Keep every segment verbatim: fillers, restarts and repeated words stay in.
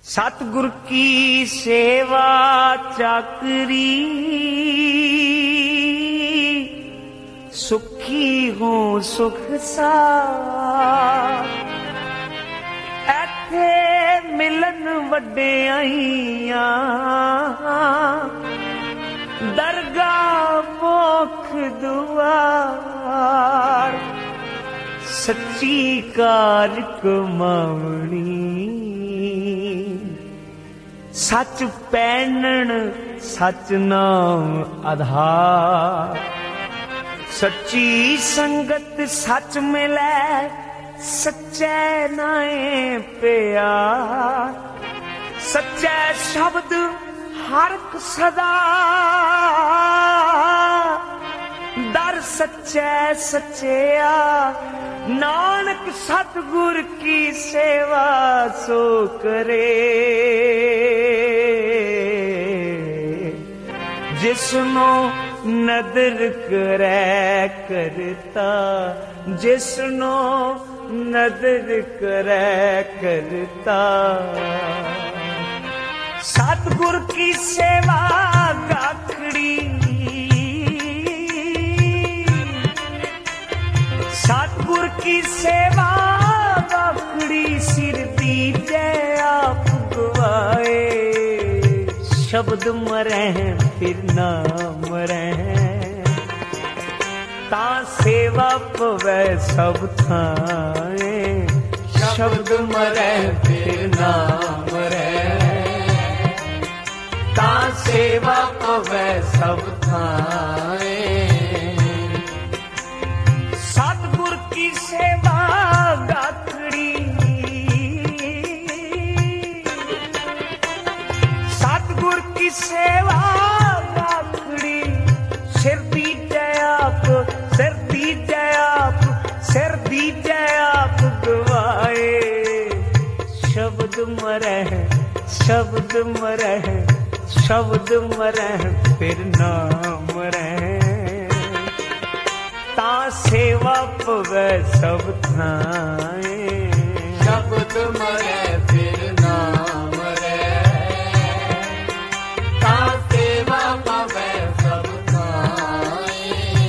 सतगुर की सेवा चाकरी सुखी हूँ सुख सार। ऐथे मिलन वड्डियाइयां दरगाह मोख दुआर। सच्ची कार कमावणी सच पैनन सच नाम आधार। सच्ची संगत सच मिलै सच्चे नाए प्यार। सच्चे शब्द हरक सदा दर सच्चे सच्चेया। नानक सतगुर की सेवा सो करे जिसनो नदर करे करता। जिसनो नदर करे करता। सतगुर की सेवा गाखड़ी सतगुर की सेवा गाखड़ी सिर दीजे आप गवाए। शब्द मरे फिर ना मरे ता सेवा पवै सब थाए। शब्द मरे फिर ना मरे ता सेवा पवै सब थाए। सतगुर की सेवा गाखड़ी सतगुर की सेवा गाखड़ी सिर दी जयाप सिर दी जयाप सिर दी जयाप गवाए। शब्द मरे शब्द मरे शब्द मरे फिर नाम मरे ता सेवा पवै सब थाए। शब्द मरे फिर नाम मरे ता सेवा पवै सब थाए।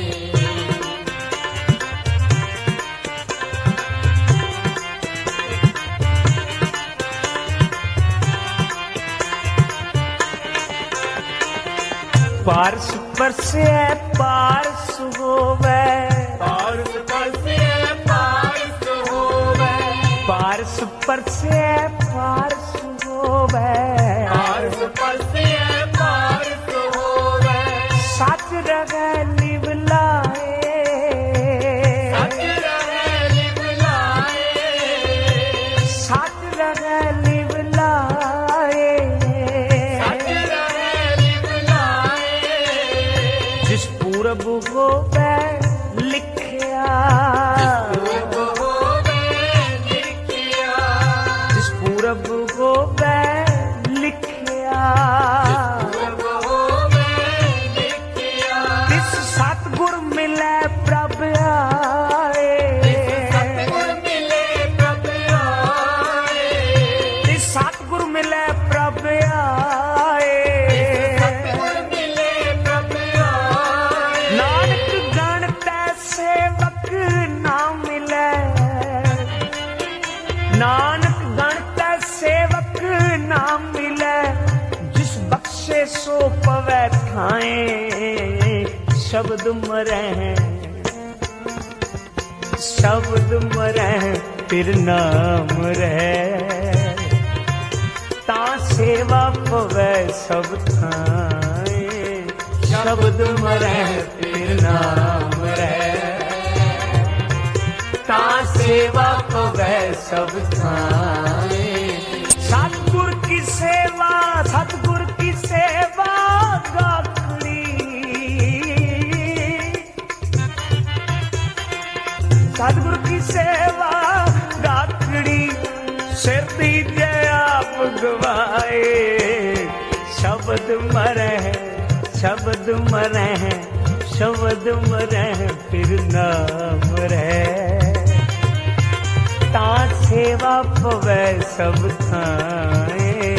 पारस परसे पारस होवे पारस परसे पारस होवे। पारस परसे पारस होवे पारस परसे पारस होवे। सच रहे लिवलाए सच रहे लिवलाए सच रहे लिवलाए सच रहे लिवलाए। जिस पूरब होवे लिखिया जिस पूरब होवे लिखिया तिस सतगुर मिलै प्रभ आए। तिस सतगुर मिलै प्रभ आए। नानक गण तै सेवक ना मिलै नानक गण तै सेवक ना मिलै। जिस बख्शे सो पवै थाए। शब्द मरे शब्द मरे फिर नाम मरे ता सेवा पवै सब थाए। शब्द मरे फिर नाम मरे ता सेवा पवै सब थाए। सतगुर की सेवा सतगुर की सेवा गाखड़ी सतगुर की सेवा गाखड़ी सिर दीजे आप गवाए। शब्द मरे शब्द मरे शब्द मरे फिर नाम मरे ता सेवा पवै सब थाए।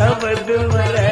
शब्द मरै